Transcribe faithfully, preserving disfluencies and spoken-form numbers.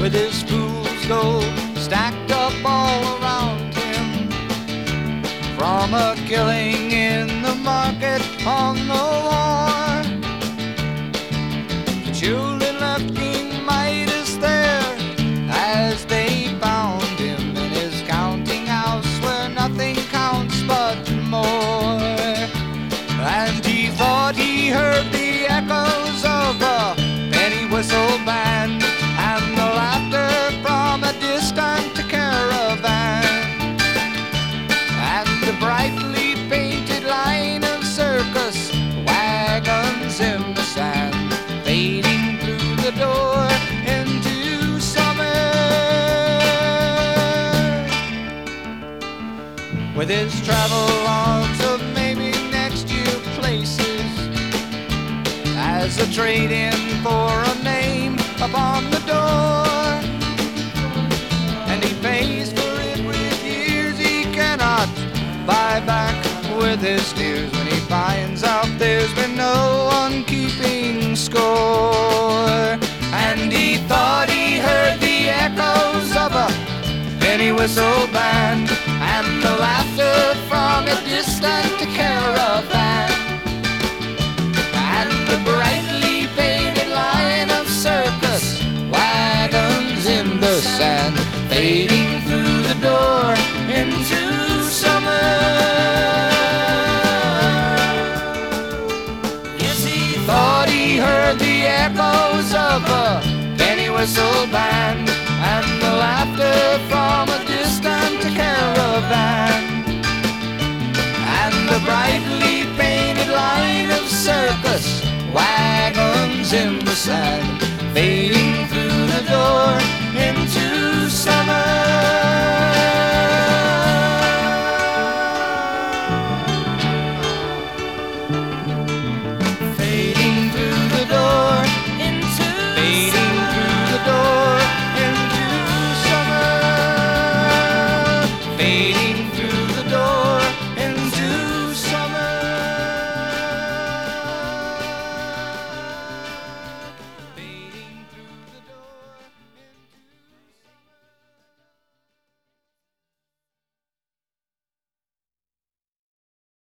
with his fool's gold stacked up all around him. From a killing in the market on the war, the children left King Midas there as they bound him in his counting house where nothing counts but more. And he thought he heard the echoes of a penny whistle band and the laughter from a distant caravan, and the brightly painted line of circus wagons in the sand fading through the door into summer. With his travel logs of maybe next year places as a trade-in for a name upon the door, and he pays for it with years he cannot buy back with his tears, when he finds out there's been no one keeping score. And he thought he heard the echoes of a penny whistle band and the laughter from a distant caravan, and the brightly painted line of circus wagons in the sand fading through the door into summer. Yes, he thought he heard the echoes of a penny whistle band and the laughter from a distant caravan, and the brightly painted line of circus wagons in the sand fading